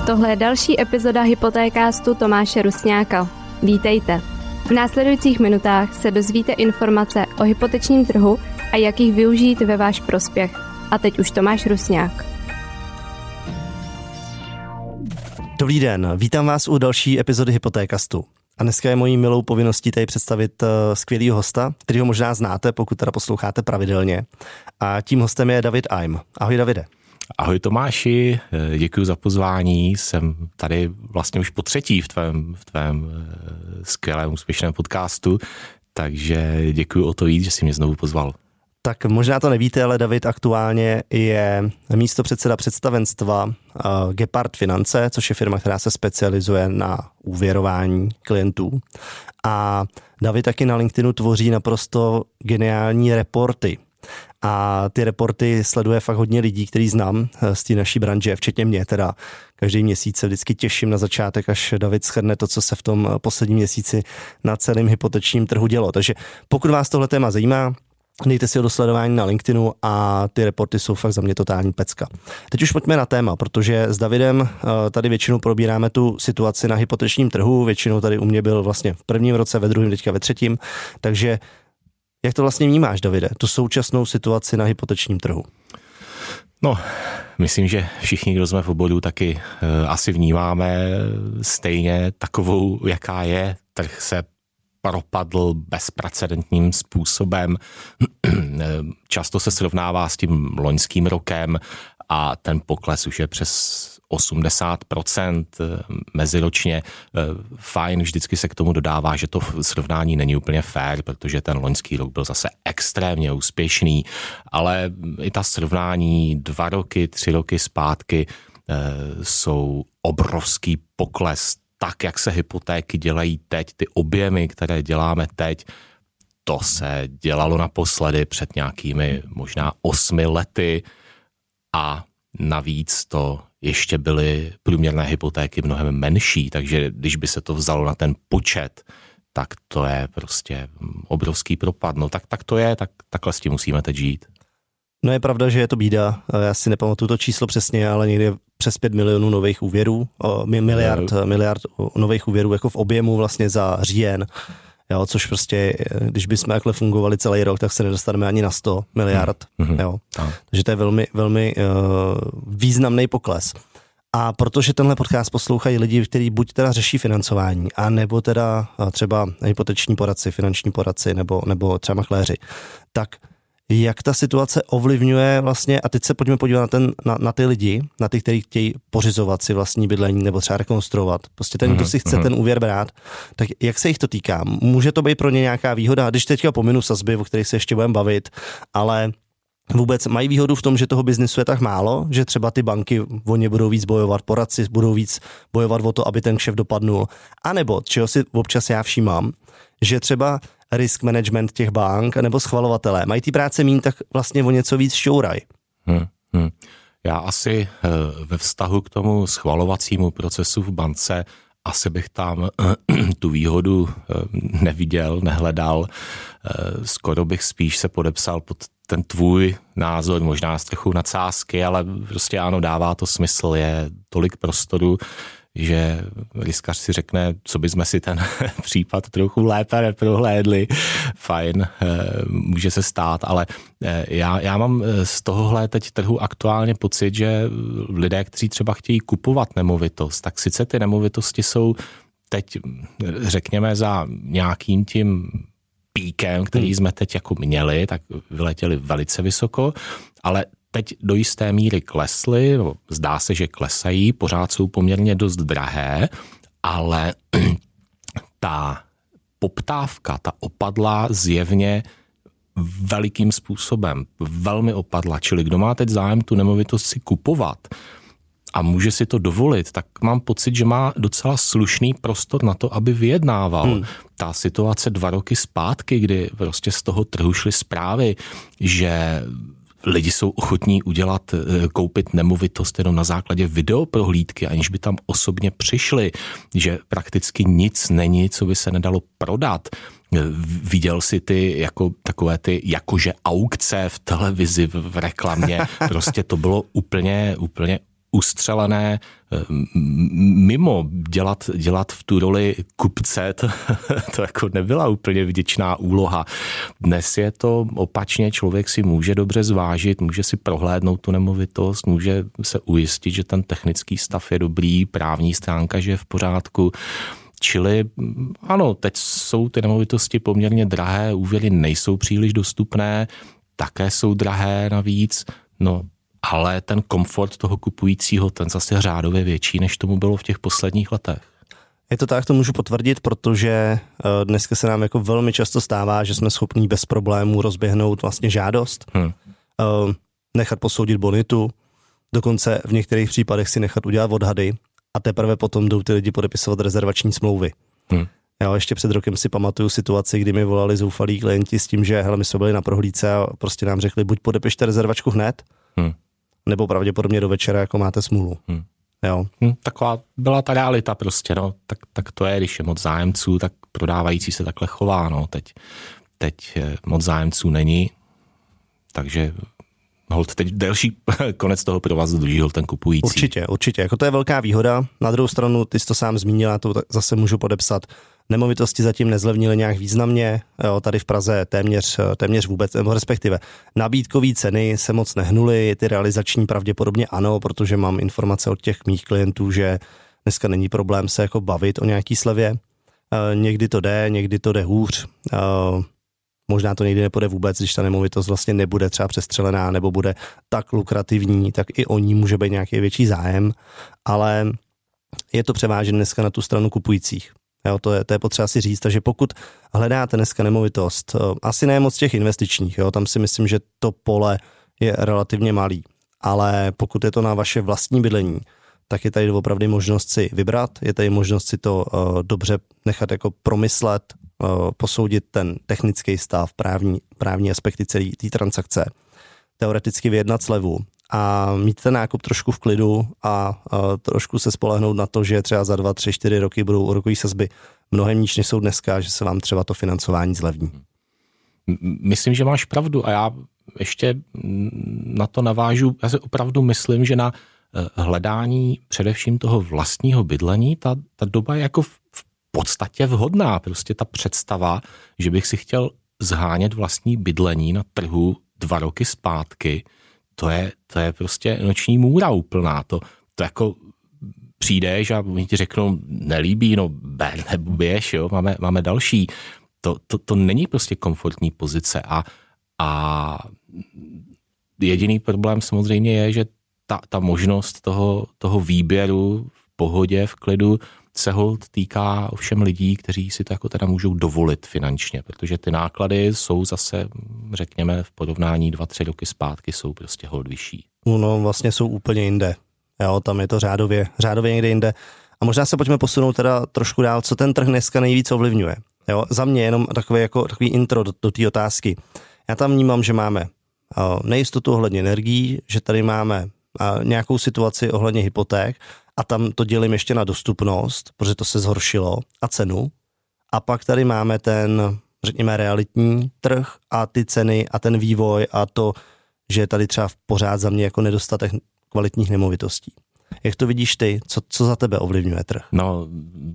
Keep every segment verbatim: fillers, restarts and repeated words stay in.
Tohle je další epizoda Hypotékástu Tomáše Rusňáka. Vítejte. V následujících minutách se dozvíte informace o hypotečním trhu a jak jich využít ve váš prospěch. A teď už Tomáš Rusňák. Dobrý den, vítám vás u další epizody Hypotékastu. A dneska je mojí milou povinností tady představit uh, skvělýho hosta, kterýho možná znáte, pokud teda posloucháte pravidelně. A tím hostem je David Eim. Ahoj Davide. Ahoj Tomáši, děkuji za pozvání. Jsem tady vlastně už po třetí v tvém, v tvém skvělém úspěšném podcastu, takže děkuji o to víc, že jsi mě znovu pozval. Tak možná to nevíte, ale David aktuálně je místopředseda představenstva uh, Gepard Finance, což je firma, která se specializuje na úvěrování klientů. A David taky na LinkedInu tvoří naprosto geniální reporty. A ty reporty sleduje fakt hodně lidí, který znám z té naší branže, včetně mě teda. Každý měsíc se vždycky těším na začátek, až David shrne to, co se v tom posledním měsíci na celém hypotečním trhu dělo. Takže pokud vás tohle téma zajímá, dejte si ho do sledování na LinkedInu a ty reporty jsou fakt za mě totální pecka. Teď už pojďme na téma, protože s Davidem tady většinou probíráme tu situaci na hypotečním trhu, většinou tady u mě byl vlastně v prvním roce, ve druhém, teďka ve třetím, takže jak to vlastně vnímáš, Davide, tu současnou situaci na hypotečním trhu? No, myslím, že všichni, kdo jsme v oboru, taky e, asi vnímáme stejně takovou, jaká je. Trh se propadl bezprecedentním způsobem. Často se srovnává s tím loňským rokem a ten pokles už je přes osmdesát procent meziročně. Fajn, vždycky se k tomu dodává, že to srovnání není úplně fair, protože ten loňský rok byl zase extrémně úspěšný, ale i ta srovnání dva roky, tři roky zpátky jsou obrovský pokles. Tak, jak se hypotéky dělají teď, ty objemy, které děláme teď, to se dělalo naposledy před nějakými možná osmi lety a navíc to ještě byly průměrné hypotéky mnohem menší, takže když by se to vzalo na ten počet, tak to je prostě obrovský propad. No tak, tak to je, tak, takhle s tím musíme teď žít. No je pravda, že je to bída. Já si nepamatuju to číslo přesně, ale někde přes pět milionů nových úvěrů, miliard, miliard nových úvěrů jako v objemu vlastně za říjen. Jo, což prostě, když bychom takhle fungovali celý rok, tak se nedostaneme ani na sto miliard. Mm-hmm. Jo. Takže to je velmi, velmi uh, významný pokles. A protože tenhle podcast poslouchají lidi, kteří buď teda řeší financování, a nebo teda třeba hypoteční poradci, finanční poradci, nebo, nebo třeba makléři, tak jak ta situace ovlivňuje vlastně, a teď se pojďme podívat na, ten, na, na ty lidi, na ty, kteří chtějí pořizovat si vlastní bydlení nebo třeba rekonstruovat. Prostě ten, kdo si chce ten úvěr brát, tak jak se jich to týká? Může to být pro ně nějaká výhoda? Když teďka pominu sazby, o kterých se ještě budeme bavit, ale vůbec mají výhodu v tom, že toho biznesu je tak málo, že třeba ty banky o ně budou víc bojovat, poradci budou víc bojovat o to, aby ten kšeft dopadnul. A nebo, čeho si občas já všímám, že třeba risk management těch bank nebo schvalovatelé mají ty práce míň, tak vlastně o něco víc šťouraj. Hmm, hmm. Já asi ve vztahu k tomu schvalovacímu procesu v bance asi bych tam tu výhodu neviděl, nehledal. Skoro bych spíš se podepsal pod ten tvůj názor, možná s trochu nadsázky, ale prostě ano, dává to smysl, je tolik prostoru, že riskař si řekne, co bychom si ten případ trochu lépe neprohlédli. Fajn, může se stát, ale já, já mám z tohohle teď trhu aktuálně pocit, že lidé, kteří třeba chtějí kupovat nemovitost, tak sice ty nemovitosti jsou teď, řekněme, za nějakým tím píkem, který jsme teď jako měli, tak vyletěli velice vysoko, ale teď do jisté míry klesly, no, zdá se, že klesají, pořád jsou poměrně dost drahé, ale ta poptávka, ta opadla zjevně velikým způsobem, velmi opadla, čili kdo má teď zájem tu nemovitost si kupovat a může si to dovolit, tak mám pocit, že má docela slušný prostor na to, aby vyjednával. Hmm. Ta situace dva roky zpátky, kdy prostě z toho trhu šly zprávy, že lidi jsou ochotní udělat, koupit nemovitost jenom na základě videoprohlídky, aniž by tam osobně přišli, že prakticky nic není, co by se nedalo prodat. Viděl si ty jako takové ty jakože aukce v televizi, v reklamě, prostě to bylo úplně, úplně ustřelené mimo dělat, dělat v tu roli kupce, to, to jako nebyla úplně vděčná úloha. Dnes je to opačně, člověk si může dobře zvážit, může si prohlédnout tu nemovitost, může se ujistit, že ten technický stav je dobrý, právní stránka, že je v pořádku. Čili ano, teď jsou ty nemovitosti poměrně drahé, úvěry nejsou příliš dostupné, také jsou drahé navíc, no ale ten komfort toho kupujícího, ten zase řádově větší, než tomu bylo v těch posledních letech. Je to tak, to můžu potvrdit, protože dneska se nám jako velmi často stává, že jsme schopní bez problémů rozběhnout vlastně žádost, hmm. nechat posoudit bonitu, dokonce v některých případech si nechat udělat odhady a teprve potom jdou ty lidi podepisovat rezervační smlouvy. Hmm. Já ještě před rokem si pamatuju situaci, kdy mi volali zoufalí klienti s tím, že hele, my jsme byli na prohlídce a prostě nám řekli, buď podepište rezervačku hned, hmm. nebo pravděpodobně do večera, jako máte smůlu. Hmm. Jo. Hmm, taková byla ta realita prostě, no. Tak, tak to je, když je moc zájemců, tak prodávající se takhle chová, no. Teď, teď moc zájemců není, takže hold teď delší konec toho provazu drží hold ten kupující. Určitě, určitě. Jako to je velká výhoda. Na druhou stranu, ty jsi to sám zmínila, to zase můžu podepsat. Nemovitosti zatím nezlevnily nějak významně, jo, tady v Praze téměř, téměř vůbec, nebo respektive nabídkové ceny se moc nehnuly, ty realizační pravděpodobně ano, protože mám informace od těch mých klientů, že dneska není problém se jako bavit o nějaký slevě. E, někdy to jde, někdy to jde hůř. E, možná to někdy nepůjde vůbec, když ta nemovitost vlastně nebude třeba přestřelená nebo bude tak lukrativní, tak i o ní může být nějaký větší zájem, ale je to převážen dneska na tu stranu kupujících. Jo, to, je, to je potřeba si říct, takže pokud hledáte dneska nemovitost, asi ne moc těch investičních, jo, tam si myslím, že to pole je relativně malý, ale pokud je to na vaše vlastní bydlení, tak je tady opravdu možnost si vybrat, je tady možnost si to uh, dobře nechat jako promyslet, uh, posoudit ten technický stav, právní, právní aspekty celé té transakce, teoreticky vyjednat slevu a mít ten nákup trošku v klidu a, a trošku se spolehnout na to, že třeba za dva, tři, čtyři roky budou úrokové sazby mnohem níž, než jsou dneska, že se vám třeba to financování zlevní. Myslím, že máš pravdu a já ještě na to navážu. Já si opravdu myslím, že na hledání především toho vlastního bydlení ta, ta doba je jako v, v podstatě vhodná. Prostě ta představa, že bych si chtěl zhánět vlastní bydlení na trhu dva roky zpátky, To je, to je prostě noční můra úplná. To, to jako přijdeš a oni ti řeknou, nelíbí, no ber nebo běž, jo, máme, máme další. To, to, to není prostě komfortní pozice a, a jediný problém samozřejmě je, že ta, ta možnost toho, toho výběru v pohodě, v klidu se holt týká ovšem lidí, kteří si to jako teda můžou dovolit finančně, protože ty náklady jsou zase, řekněme, v porovnání dva, tři roky zpátky jsou prostě holt vyšší. No vlastně jsou úplně jinde. Jo, tam je to řádově, řádově někde jinde. A možná se pojďme posunout teda trošku dál, co ten trh dneska nejvíc ovlivňuje. Jo, za mě jenom takový, jako, takový intro do, do té otázky. Já tam vnímám, že máme uh, nejistotu ohledně energií, že tady máme uh, nějakou situaci ohledně hypoték, a tam to dělím ještě na dostupnost, protože to se zhoršilo, a cenu. A pak tady máme ten, řekněme, realitní trh a ty ceny a ten vývoj a to, že je tady třeba pořád za mě jako nedostatek kvalitních nemovitostí. Jak to vidíš ty? Co, co za tebe ovlivňuje trh? No,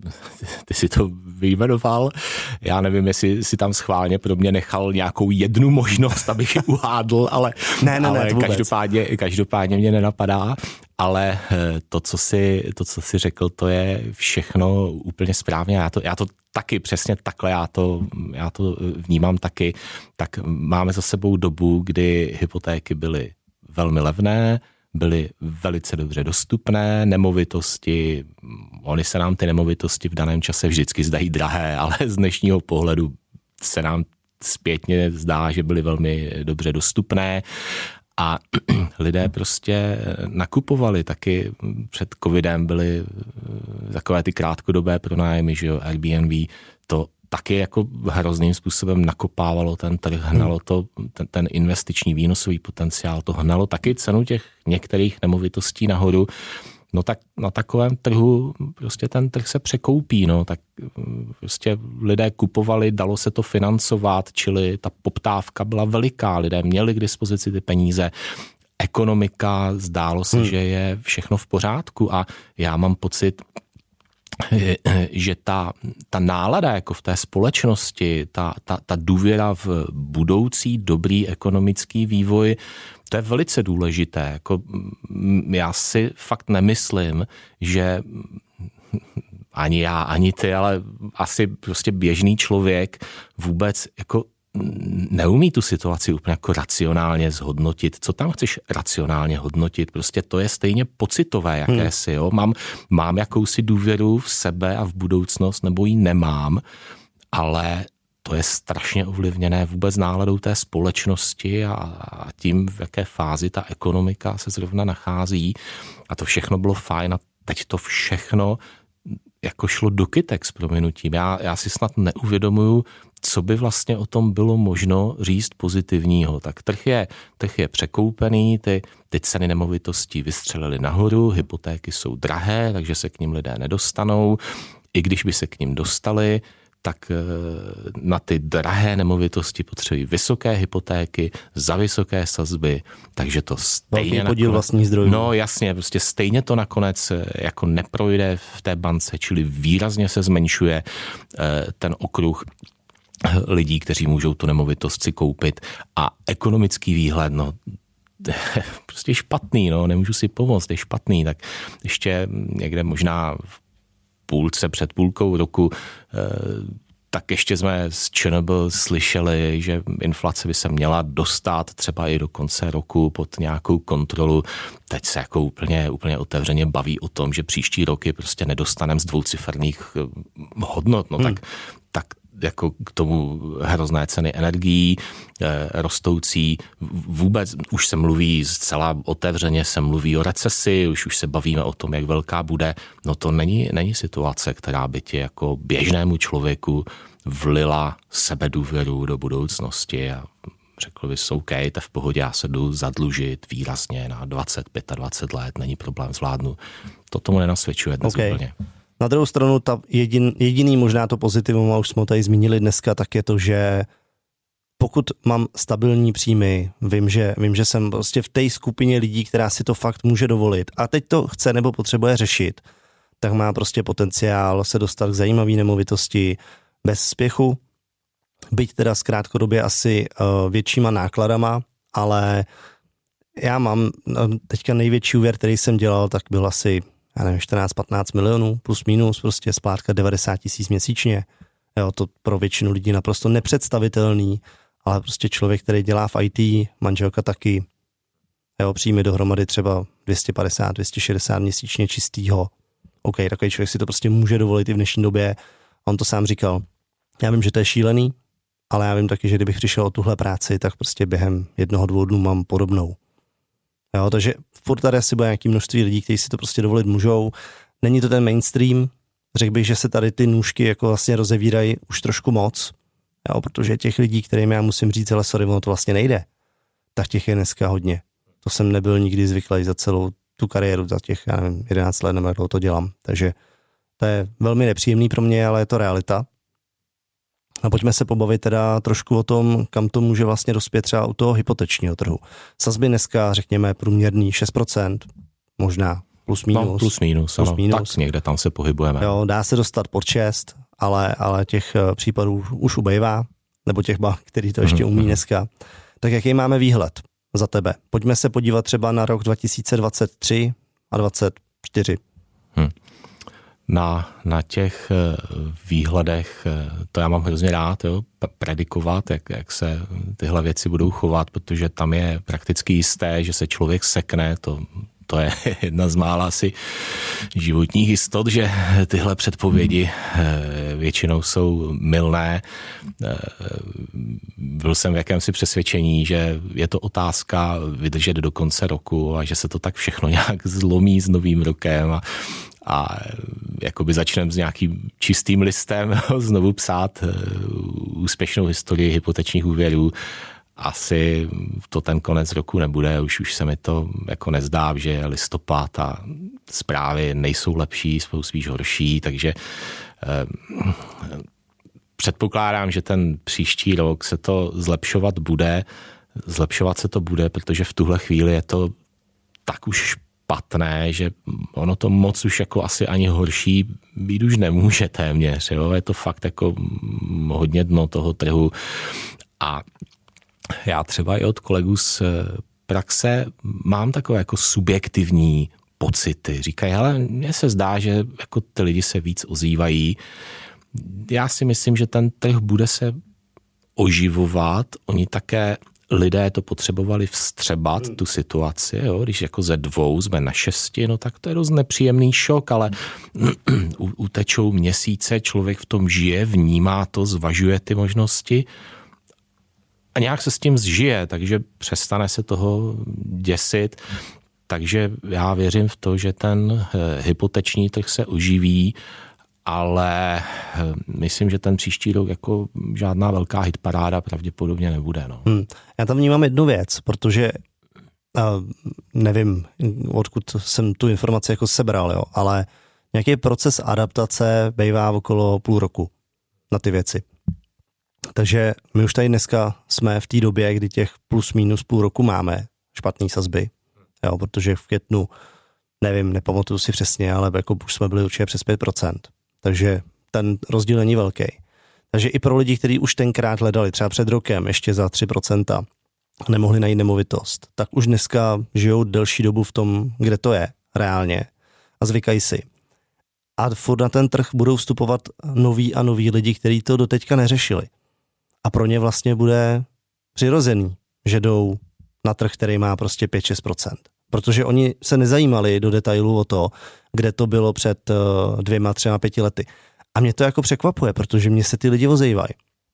ty si to vyjmenoval. Já nevím, jestli si tam schválně pro mě nechal nějakou jednu možnost, abych ji uhádl, ale, ne, ne, ale ne, každopádně, každopádně mě nenapadá. Ale to co, si, to, co jsi řekl, to je všechno úplně správně. Já to, já to taky přesně takhle, já to, já to vnímám taky. Tak máme za sebou dobu, kdy hypotéky byly velmi levné, byly velice dobře dostupné, nemovitosti, oni se nám ty nemovitosti v daném čase vždycky zdají drahé, ale z dnešního pohledu se nám zpětně zdá, že byly velmi dobře dostupné a lidé prostě nakupovali taky. Před covidem byly takové ty krátkodobé pronájmy, že jo, Airbnb, to taky jako hrozným způsobem nakopávalo ten trh, hnalo to, ten, ten investiční výnosový potenciál, to hnalo taky cenu těch některých nemovitostí nahoru. No tak na takovém trhu prostě ten trh se překoupí, no tak prostě lidé kupovali, dalo se to financovat, čili ta poptávka byla veliká, lidé měli k dispozici ty peníze. ekonomika, zdálo se, hmm. že je všechno v pořádku a já mám pocit, že ta, ta nálada jako v té společnosti, ta, ta, ta důvěra v budoucí dobrý ekonomický vývoj, to je velice důležité. Jako, já si fakt nemyslím, že ani já, ani ty, ale asi prostě běžný člověk vůbec jako neumí tu situaci úplně jako racionálně zhodnotit. Co tam chceš racionálně hodnotit? Prostě to je stejně pocitové jakési. Jo? Mám, mám jakousi důvěru v sebe a v budoucnost, nebo ji nemám, ale to je strašně ovlivněné vůbec náladou té společnosti a, a tím, v jaké fázi ta ekonomika se zrovna nachází. A to všechno bylo fajn a teď to všechno jako šlo do kytek s prominutím. Já, já si snad neuvědomuju, co by vlastně o tom bylo možno říct pozitivního. Tak trh je, trh je překoupený, ty, ty ceny nemovitostí vystřelily nahoru, hypotéky jsou drahé, takže se k nim lidé nedostanou. I když by se k ním dostali, tak na ty drahé nemovitosti potřebují vysoké hypotéky, za vysoké sazby, takže to stejně velký podíl vlastních zdrojů. No jasně, prostě stejně to nakonec jako neprojde v té bance, čili výrazně se zmenšuje ten okruh lidí, kteří můžou tu nemovitost si koupit a ekonomický výhled, no prostě špatný, no, nemůžu si pomoct, je špatný, tak ještě někde možná v půlce, před půlkou roku, tak ještě jsme z ČNB slyšeli, že inflace by se měla dostat třeba i do konce roku pod nějakou kontrolu. Teď se jako úplně, úplně otevřeně baví o tom, že příští roky prostě nedostaneme z dvouciferných hodnot, no hmm. tak, tak jako k tomu hrozné ceny energií, eh, rostoucí, vůbec už se mluví zcela otevřeně, se mluví o recesi, už, už se bavíme o tom, jak velká bude, no to není, není situace, která by ti jako běžnému člověku vlila sebedůvěru do budoucnosti a řekl bys, OK, to v pohodě, já se jdu zadlužit výrazně na dvacet, dvacet pět let, není problém, zvládnu. To tomu nenasvědčuje dnes okay. úplně. Na druhou stranu, ta jedin, jediný možná to pozitivum, a už jsme tady zmínili dneska, tak je to, že pokud mám stabilní příjmy, vím, že, vím, že jsem prostě v té skupině lidí, která si to fakt může dovolit a teď to chce nebo potřebuje řešit, tak má prostě potenciál se dostat k zajímavé nemovitosti bez spěchu, byť teda zkrátkodobě asi uh, většíma nákladama, ale já mám no, teďka největší úvěr, který jsem dělal, tak byl asi já nevím, čtrnáct patnáct milionů, plus minus, prostě splátka devadesát tisíc měsíčně. Jo, to pro většinu lidí naprosto nepředstavitelný, ale prostě člověk, který dělá v í té, manželka taky, jo, příjmy dohromady třeba dvě stě padesát, dvě stě šedesát měsíčně čistýho. OK, takový člověk si to prostě může dovolit i v dnešní době. On to sám říkal. Já vím, že to je šílený, ale já vím taky, že kdybych přišel o tuhle práci, tak prostě během jednoho, dvou dnů mám podobnou. Jo, takže furt tady asi bude nějaký množství lidí, kteří si to prostě dovolit můžou. Není to ten mainstream. Řekl bych, že se tady ty nůžky jako vlastně rozevírají už trošku moc, jo, protože těch lidí, kterým já musím říct, ale sorry, ono to vlastně nejde, tak těch je dneska hodně. To jsem nebyl nikdy zvyklý za celou tu kariéru, za těch, já nevím, jedenáct let, nebo jak to dělám. Takže to je velmi nepříjemný pro mě, ale je to realita. A pojďme se pobavit teda trošku o tom, kam to může vlastně dospět třeba u toho hypotečního trhu. Sazby dneska, řekněme, průměrný šest procent, možná plus minus. No, plus minus, plus ano, minus. Tak někde tam se pohybujeme. Jo, dá se dostat pod šest, ale, ale těch případů už ubejvá, nebo těch bank, který to ještě umí dneska. Tak jaký máme výhled za tebe? Pojďme se podívat třeba na rok dva tisíce dvacet tři a dvacet čtyři. Hmm. Na, na těch výhledech, to já mám hrozně rád, jo, predikovat, jak, jak se tyhle věci budou chovat, protože tam je prakticky jisté, že se člověk sekne, to, to je jedna z mála asi životních jistot, že tyhle předpovědi většinou jsou mylné. Byl jsem v jakémsi přesvědčení, že je to otázka vydržet do konce roku a že se to tak všechno nějak zlomí s novým rokem a a jakoby začneme s nějakým čistým listem znovu psát úspěšnou historii hypotečních úvěrů. Asi to ten konec roku nebude, už, už se mi to jako nezdá, že je listopad a zprávy nejsou lepší, jsou spíš horší, takže eh, předpokládám, že ten příští rok se to zlepšovat bude. zlepšovat se to bude, protože v tuhle chvíli je to tak už špatné, že ono to moc už jako asi ani horší být už nemůže téměř. Jo? Je to fakt jako hodně dno toho trhu. A já třeba i od kolegů z praxe mám takové jako subjektivní pocity. Říkají, hele, mně se zdá, že jako ty lidi se víc ozývají. Já si myslím, že ten trh bude se oživovat. Oni také lidé to potřebovali vstřebat, tu situaci, jo? Když jako ze dvou jsme na šesti, no tak to je dost nepříjemný šok, ale utečou měsíce, člověk v tom žije, vnímá to, zvažuje ty možnosti a nějak se s tím zžije, takže přestane se toho děsit. Takže já věřím v to, že ten hypoteční trh se oživí, ale myslím, že ten příští rok jako žádná velká hitparáda pravděpodobně nebude. No. Hmm. Já tam vnímám jednu věc, protože uh, nevím, odkud jsem tu informaci jako sebral, jo, ale nějaký proces adaptace bývá okolo půl roku na ty věci. Takže my už tady dneska jsme v té době, kdy těch plus minus půl roku máme špatný sazby, jo, protože v květnu, nevím, nepamatuju si přesně, ale jako už jsme byli určitě přes pět procent. Takže ten rozdíl není velký. Takže i pro lidi, kteří už tenkrát hledali třeba před rokem ještě za tři procenta nemohli najít nemovitost, tak už dneska žijou delší dobu v tom, kde to je reálně a zvykají si. A furt na ten trh budou vstupovat noví a noví lidi, kteří to doteďka neřešili. A pro ně vlastně bude přirozený, že jdou na trh, který má prostě pět až šest procent. Protože oni se nezajímali do detailu o to, kde to bylo před dvěma, třema, pěti lety. A mě to jako překvapuje, protože mě se ty lidi ozývají.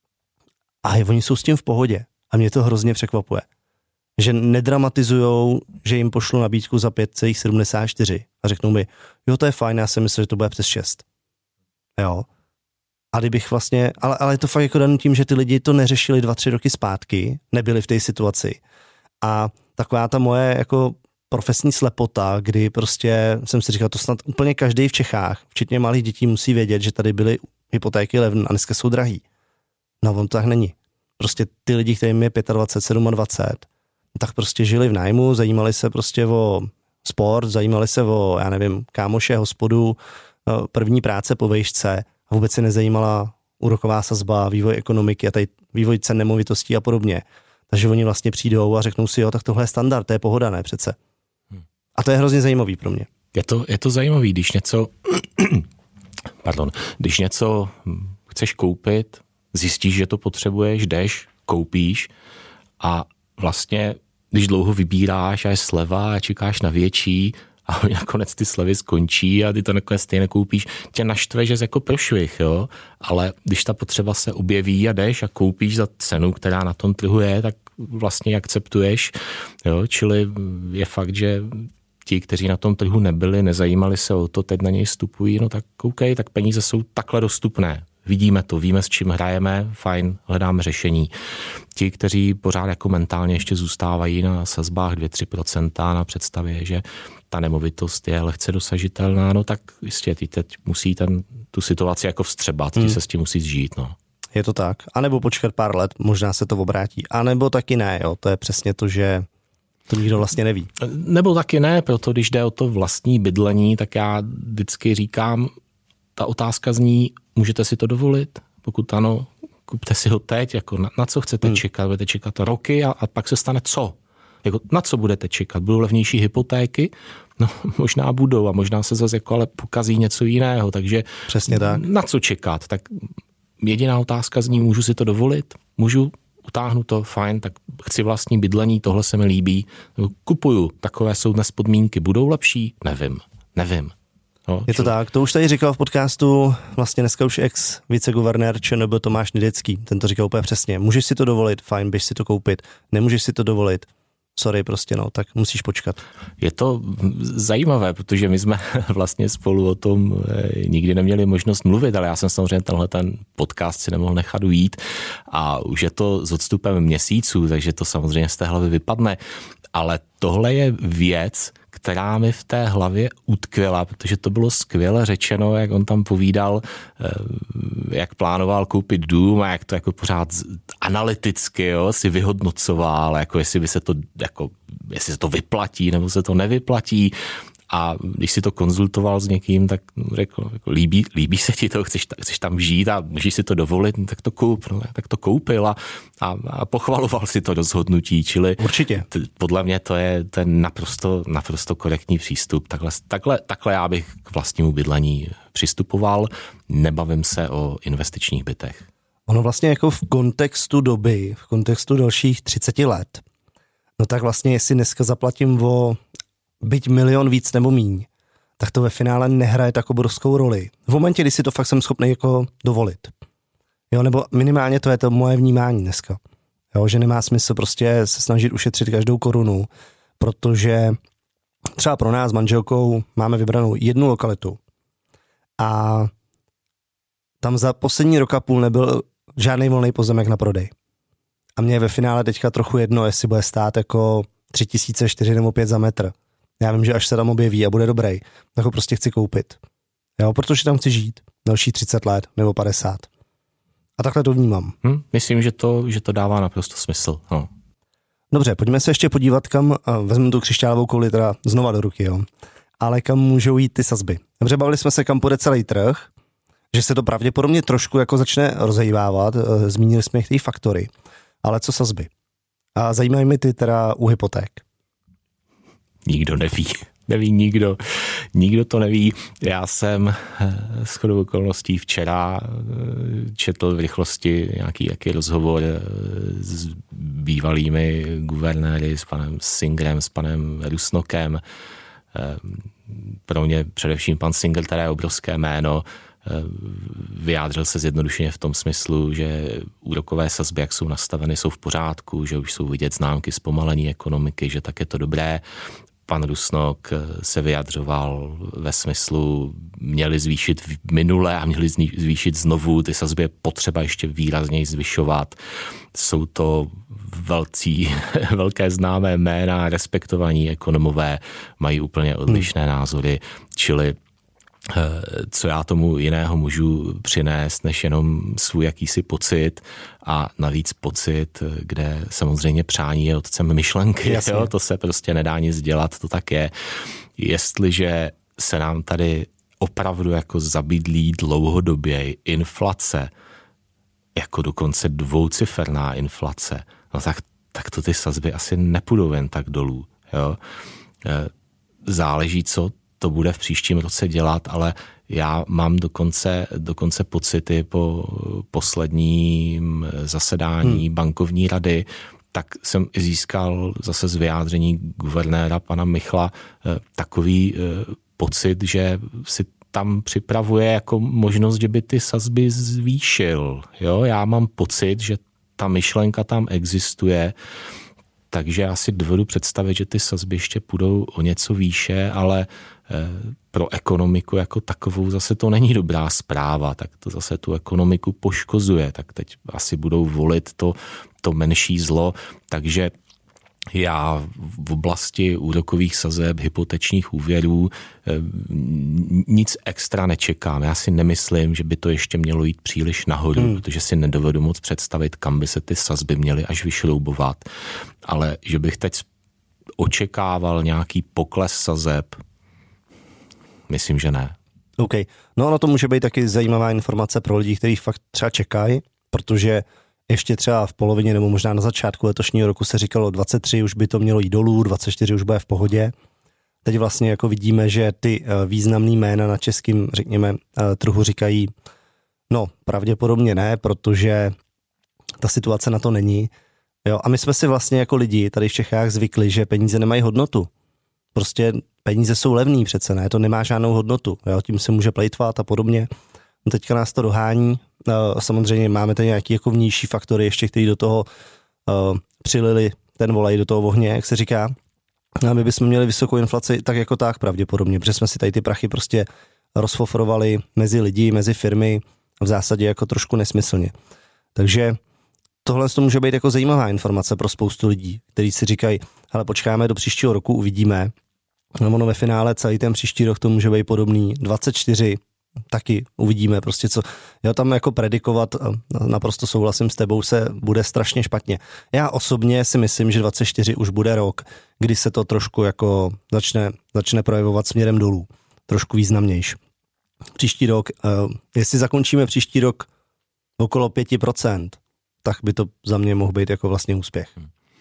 A oni jsou s tím v pohodě. A mě to hrozně překvapuje. Že nedramatizujou, že jim pošlu nabídku za pět celá sedmdesát čtyři a řeknou mi, jo, to je fajn, já jsem myslel, že to bude přes šest. Jo. A kdybych vlastně, ale, ale je to fakt jako daný tím, že ty lidi to neřešili dva, tři roky zpátky, nebyli v té situaci. A taková ta moje jako profesní slepota, kdy prostě jsem si říkal, to snad úplně každý v Čechách, včetně malých dětí, musí vědět, že tady byly hypotéky levné a dneska jsou drahý. No on to tak není. Prostě ty lidi, kterým je dvacet pět, dvacet sedm, tak prostě žili v nájmu, zajímali se prostě o sport, zajímali se o, já nevím, kámoše, hospodu, první práce po vejšce a vůbec se nezajímala úroková sazba, vývoj ekonomiky a tady vývoj cen nemovitostí a podobně. Takže oni vlastně přijdou a řeknou si, jo, tak tohle je standard, to je pohoda, ne přece. A to je hrozně zajímavý pro mě. Je to, je to zajímavý, když něco, pardon, když něco chceš koupit, zjistíš, že to potřebuješ, jdeš, koupíš a vlastně, když dlouho vybíráš a je sleva a čekáš na větší a nakonec ty slevy skončí a ty to nakonec stejně koupíš, tě naštve, že jsi jako prošvih, jo, ale když ta potřeba se objeví a jdeš a koupíš za cenu, která na tom trhu je, tak vlastně akceptuješ, jo, čili je fakt, že ti, kteří na tom trhu nebyli, nezajímali se o to, teď na něj vstupují, no tak OK, tak peníze jsou takhle dostupné. Vidíme to, víme, s čím hrajeme, fajn, hledáme řešení. Ti, kteří pořád jako mentálně ještě zůstávají na sazbách dvě až tři procenta na představě, že ta nemovitost je lehce dosažitelná, no tak jistě, ty teď musí ten, tu situaci jako vstřebat, hmm. ti se s tím musí zžít, no. Je to tak. A nebo počkat pár let, možná se to obrátí. A nebo taky ne, jo, to je přesně to, že to nikdo vlastně neví. Nebo taky ne, proto když jde o to vlastní bydlení, tak já vždycky říkám, ta otázka zní, můžete si to dovolit? Pokud ano, kupte si ho teď, jako na, na co chcete hmm. čekat? Budete čekat roky a, a pak se stane co? Jako, na co budete čekat? Budou levnější hypotéky? No možná budou a možná se zase jako ale pokazí něco jiného, takže přesně tak. Na co čekat? Tak jediná otázka zní, můžu si to dovolit? Můžu? Utáhnu to, fajn, tak chci vlastní bydlení, tohle se mi líbí, kupuju, takové jsou dnes podmínky, budou lepší? Nevím, nevím. No, je to tak, to už tady říkal v podcastu vlastně dneska už ex viceguvernér ČNB Tomáš Nědecký, ten to říkal úplně přesně, můžeš si to dovolit, fajn, běž si to koupit, nemůžeš si to dovolit, sorry prostě no, tak musíš počkat. Je to zajímavé, protože my jsme vlastně spolu o tom nikdy neměli možnost mluvit, ale já jsem samozřejmě tenhle ten podcast si nemohl nechat ujít a už je to s odstupem měsíců, takže to samozřejmě z té hlavy vypadne, ale tohle je věc, která mi v té hlavě utkvěla, protože to bylo skvěle řečeno, jak on tam povídal, jak plánoval koupit dům a jak to jako pořád analyticky, jo, si vyhodnocoval, jako jestli by se to, jako, jestli se to vyplatí nebo se to nevyplatí. A když si to konzultoval s někým, tak řekl, jako líbí, líbí se ti to, chceš, chceš tam žít a můžeš si to dovolit, no, tak to koup. No, tak to koupil a, a, a pochvaloval si to rozhodnutí. Čili určitě. T, podle mě to je ten naprosto, naprosto korektní přístup. Takhle, takhle, takhle já bych k vlastnímu bydlení přistupoval. Nebavím se o investičních bytech. Ono vlastně jako v kontextu doby, v kontextu dalších třicet let, no tak vlastně jestli dneska zaplatím o byť milion víc nebo míň, tak to ve finále nehraje tak obrovskou roli. V momentě, kdy si to fakt jsem schopný jako dovolit. Jo, nebo minimálně to je to moje vnímání dneska. Jo, že nemá smysl prostě se snažit ušetřit každou korunu, protože třeba pro nás s manželkou máme vybranou jednu lokalitu a tam za poslední rok a půl nebyl žádný volný pozemek na prodej. A mě je ve finále teďka trochu jedno, jestli bude stát jako tři tisíce, čtyři nebo pět za metr. Já vím, že až se tam objeví a bude dobrý, tak ho prostě chci koupit. Jo, protože tam chci žít další třicet let nebo padesát. A takhle to vnímám. Hmm, myslím, že to, že to dává naprosto smysl. No. Dobře, pojďme se ještě podívat, kam, vezmu tu křišťálovou kouli teda znova do ruky, jo. Ale kam můžou jít ty sazby. Dobře, bavili jsme se, kam půjde celý trh, že se to pravděpodobně trošku jako začne rozhýbávat, zmínili jsme ty faktory. Ale co sazby? A zajímají mi ty teda u hypoték. Nikdo neví. Neví nikdo. Nikdo to neví. Já jsem shodou okolností včera četl v rychlosti nějaký jaký rozhovor s bývalými guvernéry, s panem Singerem, s panem Rusnokem. Pro mě především pan Singer, teda je obrovské jméno, vyjádřil se zjednodušeně v tom smyslu, že úrokové sazby, jak jsou nastaveny, jsou v pořádku, že už jsou vidět známky zpomalení ekonomiky, že tak je to dobré. Pan Rusnok se vyjadřoval ve smyslu, měli zvýšit minule a měli zvýšit znovu, ty sazby je potřeba ještě výrazněji zvyšovat. Jsou to velcí, velké známé jména, respektovaní ekonomové, mají úplně odlišné hmm. názory, čili co já tomu jiného můžu přinést, než jenom svůj jakýsi pocit a navíc pocit, kde samozřejmě přání je otcem myšlenky. Jo? To se prostě nedá nic dělat, to tak je. Jestliže se nám tady opravdu jako zabydlí dlouhodobě inflace, jako dokonce dvouciferná inflace, no tak, tak to ty sazby asi nepůjdou jen tak dolů. Jo? Záleží, co to bude v příštím roce dělat, ale já mám dokonce, dokonce pocity po posledním zasedání hmm. bankovní rady, tak jsem získal zase z vyjádření guvernéra pana Michla takový pocit, že si tam připravuje jako možnost, že by ty sazby zvýšil. Jo? Já mám pocit, že ta myšlenka tam existuje, takže já si dovedu představit, že ty sazby ještě půjdou o něco výše, ale pro ekonomiku jako takovou zase to není dobrá zpráva, tak to zase tu ekonomiku poškozuje, tak teď asi budou volit to, to menší zlo, takže já v oblasti úrokových sazeb, hypotečních úvěrů nic extra nečekám. Já si nemyslím, že by to ještě mělo jít příliš nahoru, hmm. protože si nedovedu moc představit, kam by se ty sazby měly až vyšroubovat. Ale že bych teď očekával nějaký pokles sazeb, myslím, že ne. OK. No ono to může být taky zajímavá informace pro lidi, kteří fakt třeba čekají, protože ještě třeba v polovině nebo možná na začátku letošního roku se říkalo dvacet tři už by to mělo jít dolů, dvacet čtyři už bude v pohodě. Teď vlastně jako vidíme, že ty významný jména na českým, řekněme, trhu říkají, no pravděpodobně ne, protože ta situace na to není. Jo, a my jsme si vlastně jako lidi tady v Čechách zvykli, že peníze nemají hodnotu. Prostě peníze jsou levný přece, ne, to nemá žádnou hodnotu. Jo, tím se může plejtvat a podobně. No teďka nás to dohání. Samozřejmě máme tady nějaký jako vnější faktory ještě, který do toho uh, přilili ten volej do toho ohně, jak se říká. A my bychom měli vysokou inflaci tak jako tak pravděpodobně, protože jsme si tady ty prachy prostě rozfofrovali mezi lidi, mezi firmy v zásadě jako trošku nesmyslně. Takže tohle to může být jako zajímavá informace pro spoustu lidí, kteří si říkají, hele, počkáme do příštího roku, uvidíme. No, ono ve finále celý ten příští rok to může být podobný. dvacet čtyři taky uvidíme prostě co. Já tam jako predikovat, naprosto souhlasím s tebou, se bude strašně špatně. Já osobně si myslím, že dvacet čtyři už bude rok, kdy se to trošku jako začne, začne projevovat směrem dolů. Trošku významnější. Příští rok, jestli zakončíme příští rok okolo pět procent, tak by to za mě mohl být jako vlastně úspěch.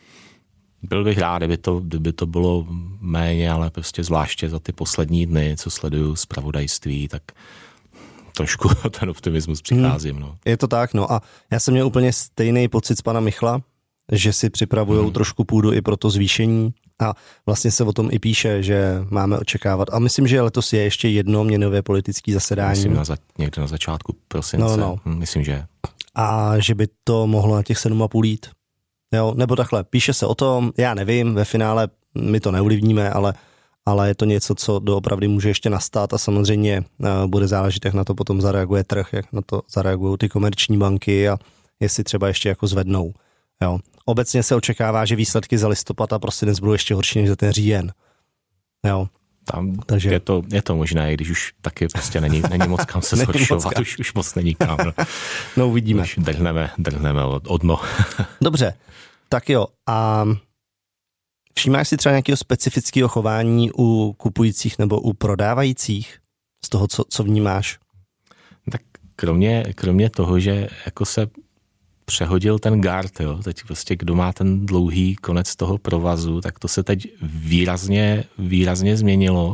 Byl bych rád, kdyby to, kdyby to bylo méně, ale prostě zvláště za ty poslední dny, co sleduju zpravodajství, tak trošku ten optimismus přicházím. Hmm. No. Je to tak, no a já jsem měl úplně stejný pocit z pana Michla, že si připravujou hmm. trošku půdu i pro to zvýšení a vlastně se o tom i píše, že máme očekávat. A myslím, že letos je ještě jedno měnové politické zasedání. Myslím na za, někde na začátku prosince. No, no. Myslím, že. A že by to mohlo na těch sedm a půl jít. Jo, nebo takhle, píše se o tom, já nevím, ve finále my to neovlivníme, ale, ale je to něco, co doopravdy může ještě nastat a samozřejmě uh, bude záležet, jak na to potom zareaguje trh, jak na to zareagují ty komerční banky a jestli třeba ještě jako zvednou. Jo. Obecně se očekává, že výsledky za listopad a prosinec budou ještě horší než za ten říjen. Jo. Tam Takže je to, je to možné, když už taky prostě není, není moc kam se zhoršovat, už, už moc není kam. No, no uvidíme. Už drhneme, drhneme od, od dno. Dobře, tak jo. A všímáš si třeba nějakého specifického chování u kupujících nebo u prodávajících z toho, co, co vnímáš? Tak kromě, kromě toho, že jako se přehodil ten gard, jo. Teď prostě kdo má ten dlouhý konec toho provazu, tak to se teď výrazně, výrazně změnilo.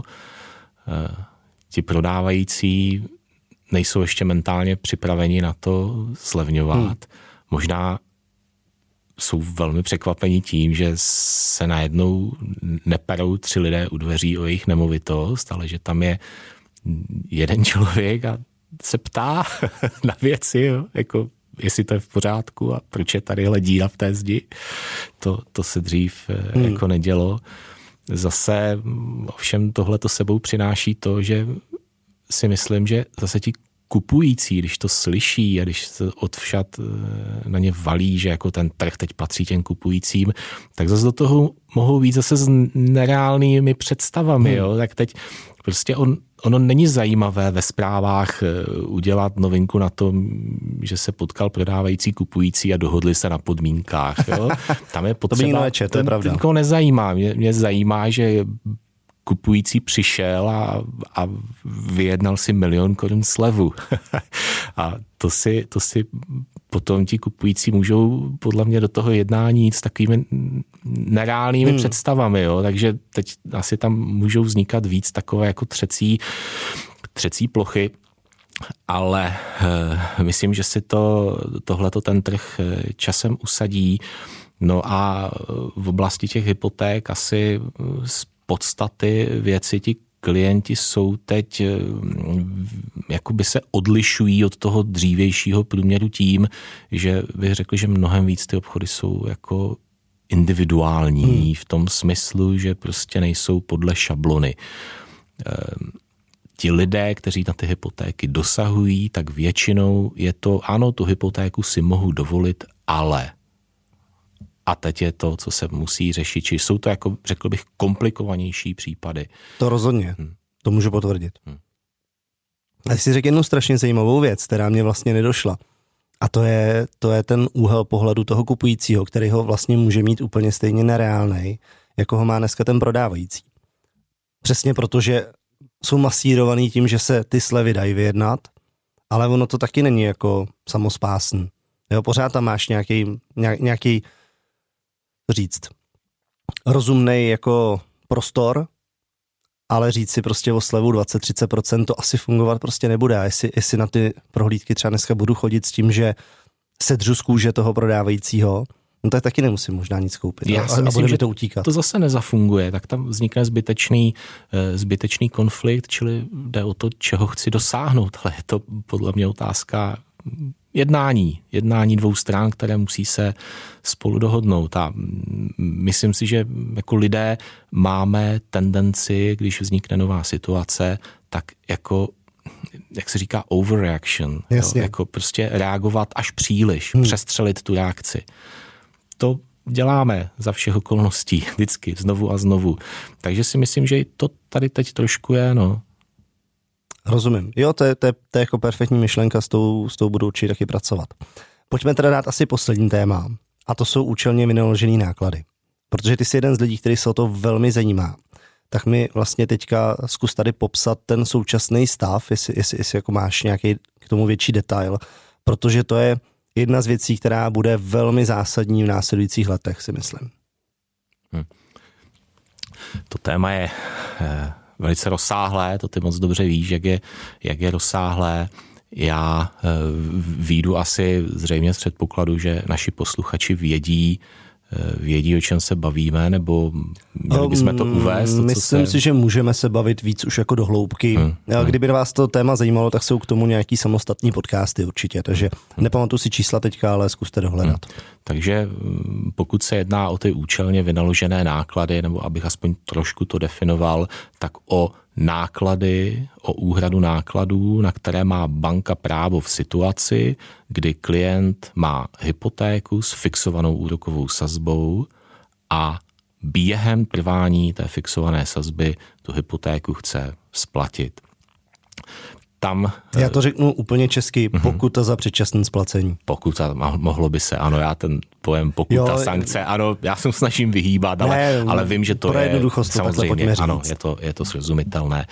E, ti prodávající nejsou ještě mentálně připraveni na to zlevňovat. Hmm. Možná jsou velmi překvapení tím, že se najednou neperou tři lidé u dveří o jejich nemovitost, ale že tam je jeden člověk a se ptá na věci, jo, jako jestli to je v pořádku a proč je tadyhle díra v té zdi. To, to se dřív hmm. jako nedělo. Zase ovšem tohle to sebou přináší to, že si myslím, že zase ti kupující, když to slyší a když se odvšad na ně valí, že jako ten trh teď patří těm kupujícím, tak zase do toho mohou být zase s nereálnými představami. Hmm. Jo? Tak teď prostě on, ono není zajímavé ve zprávách udělat novinku na tom, že se potkal prodávající kupující a dohodli se na podmínkách. Jo? Tam je potřeba, to by nečet, to je pravda. To nikoho nezajímá. Mě, mě zajímá, že kupující přišel a, a vyjednal si milion korun slevu. A to si, to si potom ti kupující můžou podle mě do toho jednání jít s takovými nereálnými hmm. představami. Jo? Takže teď asi tam můžou vznikat víc takové jako třecí, třecí plochy, ale e, myslím, že si to, tohleto ten trh časem usadí. No a v oblasti těch hypoték asi podstaty věci ti klienti jsou teď, jakoby se odlišují od toho dřívějšího průměru tím, že bych řekl, že mnohem víc ty obchody jsou jako individuální hmm. v tom smyslu, že prostě nejsou podle šablony. Ti lidé, kteří na ty hypotéky dosahují, tak většinou je to, ano, tu hypotéku si mohu dovolit, ale... A teď je to, co se musí řešit. Či jsou to, jako řekl bych, komplikovanější případy. To rozhodně. Hmm. To můžu potvrdit. Hmm. A jsi řekl jednu strašně zajímavou věc, která mě vlastně nedošla. A to je, to je ten úhel pohledu toho kupujícího, který ho vlastně může mít úplně stejně nereálnej, jako ho má dneska ten prodávající. Přesně protože jsou masírovaný tím, že se ty slevy dají vyjednat, ale ono to taky není jako samospásný. Jo, pořád tam máš nějaký, nějaký říct, rozumnej jako prostor, ale říct si prostě o slevu dvacet až třicet procent to asi fungovat prostě nebude. A jestli, jestli na ty prohlídky třeba dneska budu chodit s tím, že sedřu z kůže toho prodávajícího, no tak taky nemusím možná nic koupit. Já si a, myslím, a že to utíkat. To zase nezafunguje, tak tam vznikne zbytečný, zbytečný konflikt, čili jde o to, čeho chci dosáhnout, ale je to podle mě otázka jednání, jednání dvou stran, které musí se spolu dohodnout. A myslím si, že jako lidé máme tendenci, když vznikne nová situace, tak jako, jak se říká, overreaction. Jo, jako prostě reagovat až příliš, hmm. přestřelit tu reakci. To děláme za všech okolností, vždycky, znovu a znovu. Takže si myslím, že to tady teď trošku je, no. Rozumím. Jo, to je, to je, to je jako perfektní myšlenka, s tou, s tou budu určitě taky pracovat. Pojďme teda dát asi poslední téma, a to jsou účelně vynaložený náklady. Protože ty jsi jeden z lidí, který se o to velmi zajímá. Tak mi vlastně teďka zkus tady popsat ten současný stav, jestli, jestli, jestli jako máš nějaký k tomu větší detail, protože to je jedna z věcí, která bude velmi zásadní v následujících letech, si myslím. Hmm. To téma je eh, velice rozsáhlé, to ty moc dobře víš, jak je, jak je rozsáhlé. Já eh, výjdu asi zřejmě z předpokladu, že naši posluchači vědí, vědí, o čem se bavíme, nebo měli bychom to uvést? To, Myslím se... si, že můžeme se bavit víc už jako do hloubky. Hmm. Kdyby vás to téma zajímalo, tak jsou k tomu nějaký samostatní podcasty určitě, takže hmm. nepamatuji si čísla teďka, ale zkuste dohledat. Hmm. Takže pokud se jedná o ty účelně vynaložené náklady, nebo abych aspoň trošku to definoval, tak o náklady, o úhradu nákladů, na které má banka právo v situaci, kdy klient má hypotéku s fixovanou úrokovou sazbou a během trvání té fixované sazby tu hypotéku chce splatit. Tam, já to řeknu úplně česky, pokuta za předčasné splacení. Pokuta, mohlo by se, ano, já ten pojem pokuta, jo, sankce, ano, já se snažím vyhýbat, ale, ne, ale vím, že to je samozřejmě, ano, je to, je to srozumitelné.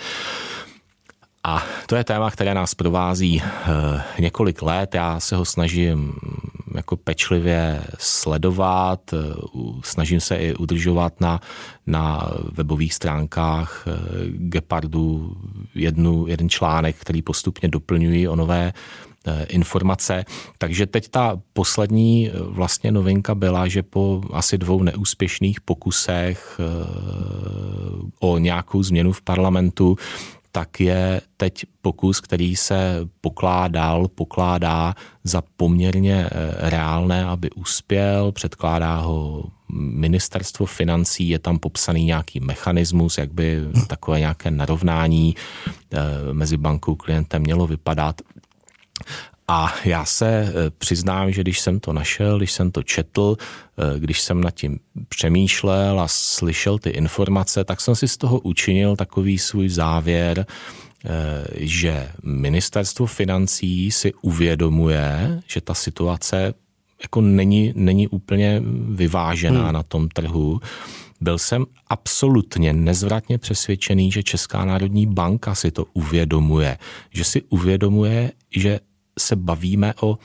A to je téma, které nás provází e, několik let. Já se ho snažím jako pečlivě sledovat, e, snažím se i udržovat na, na webových stránkách e, Gepardu jednu, jeden článek, který postupně doplňují o nové e, informace. Takže teď ta poslední vlastně novinka byla, že po asi dvou neúspěšných pokusech e, o nějakou změnu v parlamentu, tak je teď pokus, který se pokládal, pokládá za poměrně reálné, aby uspěl. Předkládá ho ministerstvo financí, je tam popsaný nějaký mechanismus, jak by takové nějaké narovnání mezi bankou a klientem mělo vypadat. A já se přiznám, že když jsem to našel, když jsem to četl, když jsem nad tím přemýšlel a slyšel ty informace, tak jsem si z toho učinil takový svůj závěr, že ministerstvo financí si uvědomuje, že ta situace jako není, není úplně vyvážená hmm. na tom trhu. Byl jsem absolutně nezvratně přesvědčený, že Česká národní banka si to uvědomuje, že si uvědomuje, že se bavíme o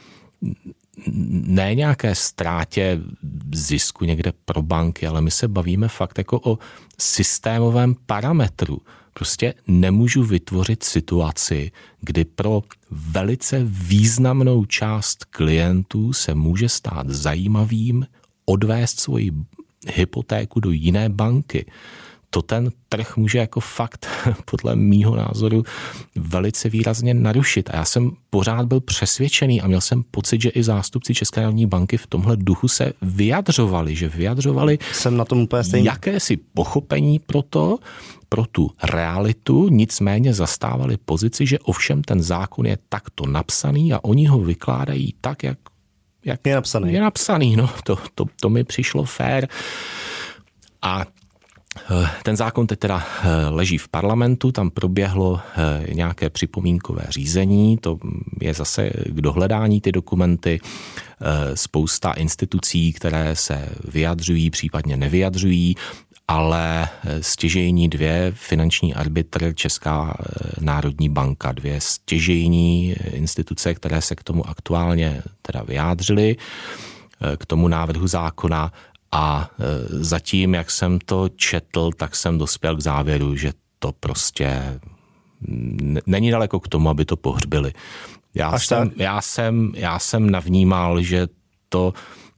ne nějaké ztrátě zisku někde pro banky, ale my se bavíme fakt jako o systémovém parametru. Prostě nemůžu vytvořit situaci, kdy pro velice významnou část klientů se může stát zajímavým odvést svoji hypotéku do jiné banky. To ten trh může jako fakt, podle mýho názoru, velice výrazně narušit. A já jsem pořád byl přesvědčený a měl jsem pocit, že i zástupci České národní banky v tomhle duchu se vyjadřovali, že vyjadřovali jsem na tom úplně stejný. Jakési pochopení pro to, pro tu realitu, nicméně zastávali pozici, že ovšem ten zákon je takto napsaný a oni ho vykládají tak, jak, jak je napsaný. Je napsaný. No, to, to, to mi přišlo fér. A ten zákon teď teda leží v parlamentu, tam proběhlo nějaké připomínkové řízení, to je zase k dohledání ty dokumenty, spousta institucí, které se vyjadřují, případně nevyjadřují, ale stěžejní dvě, finanční arbitr, Česká národní banka, dvě stěžejní instituce, které se k tomu aktuálně teda vyjádřily, k tomu návrhu zákona. A zatím, jak jsem to četl, tak jsem dospěl k závěru, že to prostě není daleko k tomu, aby to pohřbili. Já, jsem, já, jsem, já jsem navnímal, že to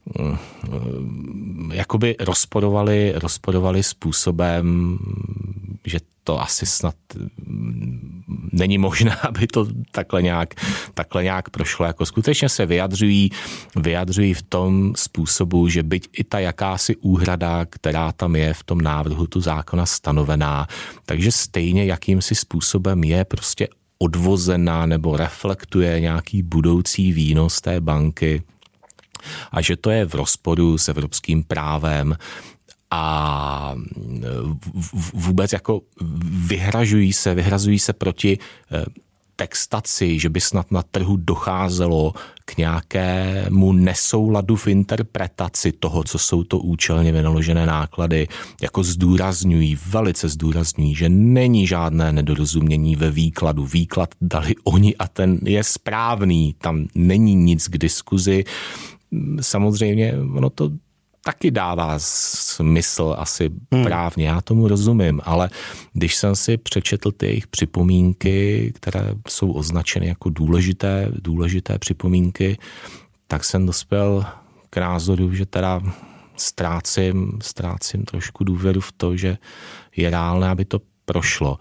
jakoby rozporovali, rozporovali způsobem, že to asi snad není možné, aby to takhle nějak, takhle nějak prošlo. Jako skutečně se vyjadřují, vyjadřují v tom způsobu, že byť i ta jakási úhrada, která tam je v tom návrhu tu zákona stanovená, takže stejně jakýmsi způsobem je prostě odvozená nebo reflektuje nějaký budoucí výnos té banky, a že to je v rozporu s evropským právem a vůbec jako vyhražují se, vyhrazují se proti textaci, že by snad na trhu docházelo k nějakému nesouladu v interpretaci toho, co jsou to účelně vynaložené náklady, jako zdůrazňují, velice zdůrazňují, že není žádné nedorozumění ve výkladu. Výklad dali oni a ten je správný, tam není nic k diskuzi. Samozřejmě ono to taky dává smysl asi hmm. právně, já tomu rozumím, ale když jsem si přečetl ty jejich připomínky, které jsou označeny jako důležité, důležité připomínky, tak jsem dospěl k názoru, že teda ztrácím, ztrácím trošku důvěru v to, že je reálné, aby to prošlo.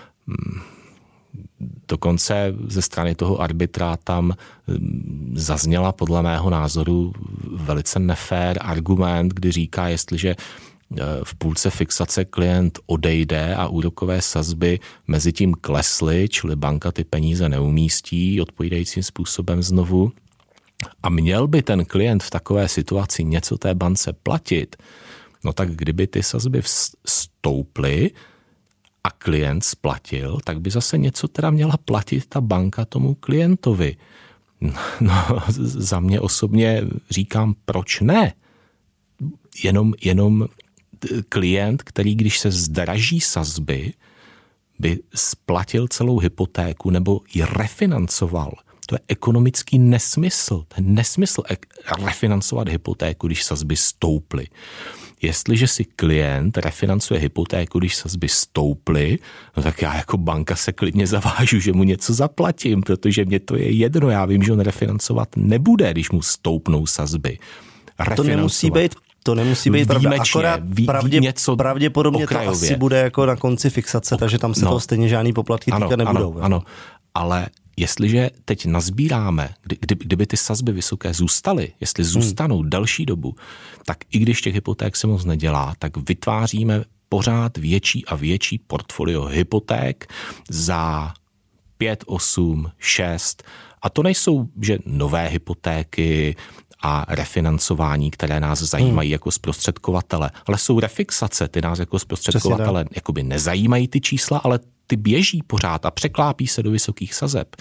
Dokonce ze strany toho arbitra tam zazněla podle mého názoru velice nefér argument, kdy říká, jestliže v půlce fixace klient odejde a úrokové sazby mezi tím klesly, čili banka ty peníze neumístí odpovídajícím způsobem znovu a měl by ten klient v takové situaci něco té bance platit, no tak kdyby ty sazby stouply a klient splatil, tak by zase něco teda měla platit ta banka tomu klientovi. No, za mě osobně říkám, proč ne? Jenom, jenom klient, který když se zdraží sazby, by splatil celou hypotéku nebo ji refinancoval. To je ekonomický nesmysl. To je nesmysl refinancovat hypotéku, když sazby stouply. Jestliže si klient refinancuje hypotéku, když sazby stouply, no tak já jako banka se klidně zavážu, že mu něco zaplatím, protože mě to je jedno. Já vím, že on refinancovat nebude, když mu stoupnou sazby. To nemusí být To nemusí být pravda, akorát ví, pravdě, něco pravděpodobně okrajově. To asi bude jako na konci fixace, ok, takže tam se no, toho stejně žádný poplatky ano, týkat nebudou. Ano, ano, ale jestliže teď nazbíráme, kdy, kdy, kdyby ty sazby vysoké zůstaly, jestli zůstanou hmm. další dobu, tak i když těch hypoték se moc nedělá, tak vytváříme pořád větší a větší portfolio hypoték za pět, osm, šest a to nejsou, že nové hypotéky a refinancování, které nás zajímají hmm. jako zprostředkovatele, ale jsou refixace, ty nás jako zprostředkovatele jakoby nezajímají ty čísla, ale ty běží pořád a překlápí se do vysokých sazeb.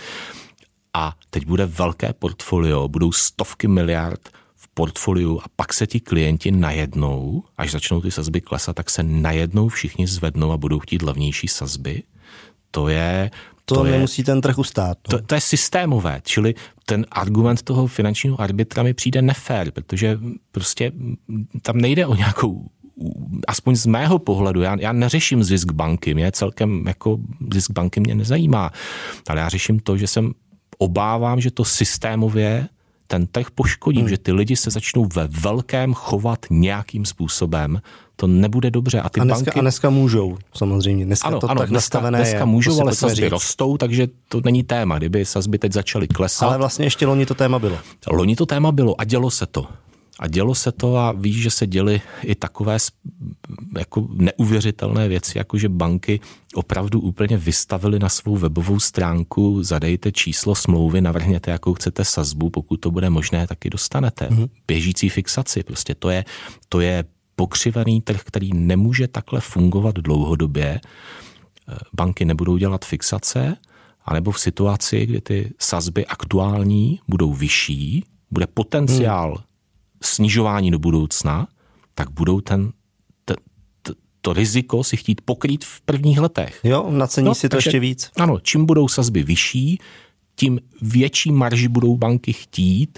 A teď bude velké portfolio, budou stovky miliard v portfoliu a pak se ti klienti najednou, až začnou ty sazby klesat, tak se najednou všichni zvednou a budou chtít levnější sazby. To je... To, to nemusí je, ten trh ustát. No. To, to je systémové, čili ten argument toho finančního arbitra mi přijde nefér, protože prostě tam nejde o nějakou, aspoň z mého pohledu, já, já neřeším zisk banky, mě celkem jako zisk banky mě nezajímá, ale já řeším to, že jsem obávám, že to systémově ten trh poškodí, hmm. že ty lidi se začnou ve velkém chovat nějakým způsobem, to nebude dobře. A ty a dneska, banky... A dneska můžou, samozřejmě. Dneska ano, to ano, tak dneska, nastavené dneska je. můžou, ale sazby rostou, takže to není téma. Kdyby sazby teď začaly klesat. Ale vlastně ještě loni to téma bylo. Loni to téma bylo a dělo se to. A dělo se to a víš, že se děly i takové jako neuvěřitelné věci, jako že banky opravdu úplně vystavily na svou webovou stránku, zadejte číslo smlouvy, navrhněte, jakou chcete sazbu, pokud to bude možné, taky dostanete. Mm-hmm. Běžící fixaci, prostě to je, to je pokřivený trh, který nemůže takhle fungovat dlouhodobě. Banky nebudou dělat fixace, anebo v situaci, kdy ty sazby aktuální budou vyšší, bude potenciál mm. snižování do budoucna, tak budou ten, t, t, to riziko si chtít pokrýt v prvních letech. Jo, nacení no, si to takže, ještě víc. Ano, čím budou sazby vyšší, tím větší marži budou banky chtít,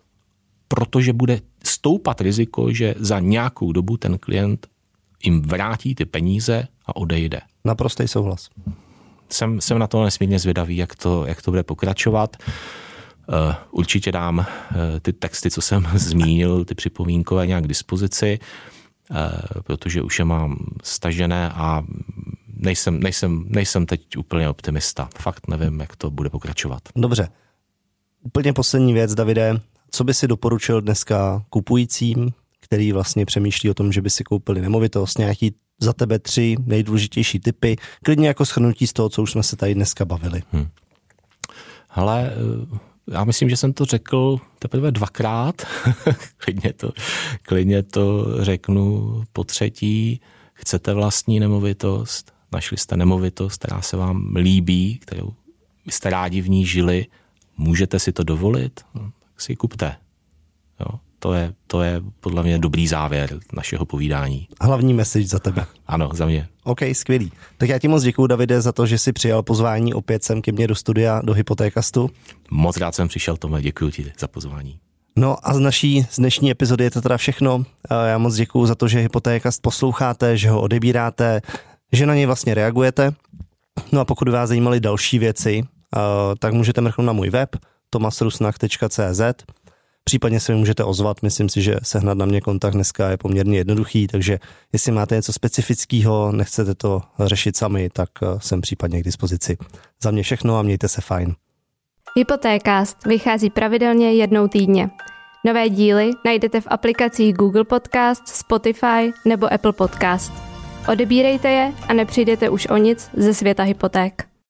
protože bude stoupat riziko, že za nějakou dobu ten klient jim vrátí ty peníze a odejde. Naprostý souhlas. Jsem, jsem na to nesmírně zvědavý, jak to, jak to bude pokračovat. Uh, určitě dám uh, ty texty, co jsem zmínil, ty připomínkové nějak k dispozici, uh, protože už je mám stažené a nejsem, nejsem, nejsem teď úplně optimista. Fakt nevím, jak to bude pokračovat. Dobře. Úplně poslední věc, Davide. Co by si doporučil dneska kupujícím, který vlastně přemýšlí o tom, že by si koupili nemovitost, nějaký za tebe tři nejdůležitější tipy, klidně jako shrnutí z toho, co už jsme se tady dneska bavili. Hmm. Hele, já myslím, že jsem to řekl teprve dvakrát. klidně, to, klidně to řeknu po třetí. Chcete vlastní nemovitost, našli jste nemovitost, která se vám líbí, kterou byste rádi v ní žili, můžete si to dovolit, no, tak si ji kupte. Jo, to je, to je podle mě dobrý závěr našeho povídání. Hlavní message za tebe. Ano, za mě. OK, skvělý. Tak já ti moc děkuju, Davide, za to, že jsi přijal pozvání opět sem ke mně do studia, do Hypotékastu. Moc rád jsem přišel, Tome, děkuji ti za pozvání. No a z naší z dnešní epizody je to teda všechno. Já moc děkuju za to, že Hypotékast posloucháte, že ho odebíráte, že na něj vlastně reagujete. No a pokud vás zajímaly další věci, tak můžete mrknout na můj web tomas rusnach tečka cé zet. Případně se mi můžete ozvat, myslím si, že sehnat na mě kontakt dneska je poměrně jednoduchý, takže jestli máte něco specifického, nechcete to řešit sami, tak jsem případně k dispozici. Za mě všechno a mějte se fajn. Hypotékast vychází pravidelně jednou týdně. Nové díly najdete v aplikacích Google Podcast, Spotify nebo Apple Podcast. Odebírejte je a nepřijdete už o nic ze světa hypoték.